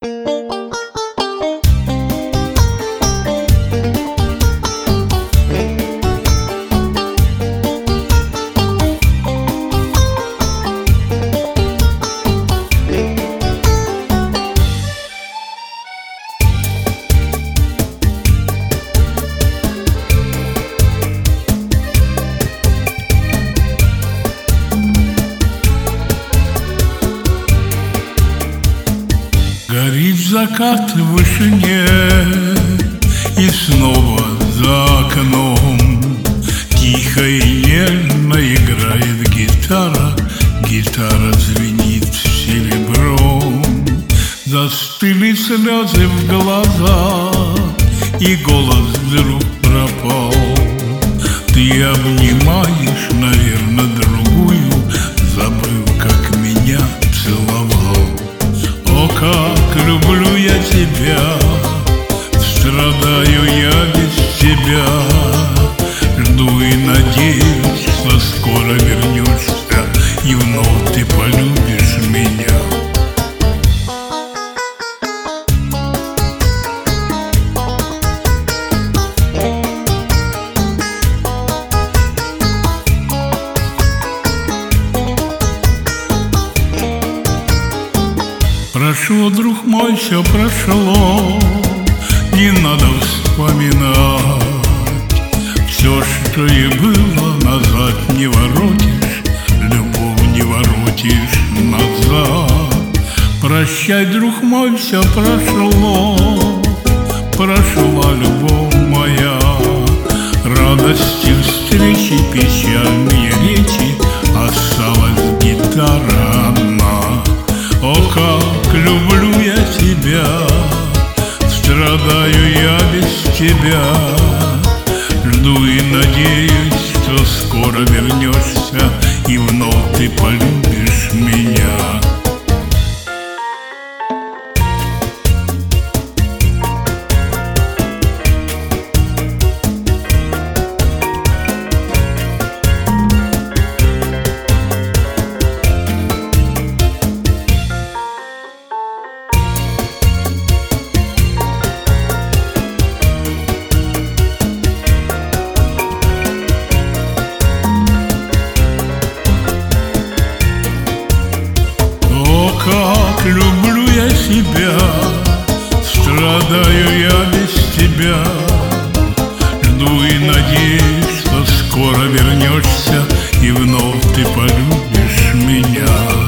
Горит закат в вышине, и снова за окном тихо и нежно играет гитара. Гитара звенит серебром. Застыли слезы в глазах, и голос вдруг пропал. Ты обнимаешь, наверное, другую, забыв, как меня целовал. О, как люблю я тебя, страдаю я без тебя. Жду и надеюсь, что скоро вернешься, и вновь ты полюбишь меня. Прошло, друг мой, все прошло, не надо вспоминать. Все, что и было, назад не воротишь, любовь не воротишь назад. Прощай, друг мой, все прошло, прошла любовь моя. Радости встречи, печальные речи, осталась гитара одна. О, как люблю я тебя, страдаю я без тебя. Жду и надеюсь, что скоро вернешься, и вновь ты полюбишь меня. Как люблю я тебя, страдаю я без тебя. Жду и надеюсь, что скоро вернешься, и вновь ты полюбишь меня.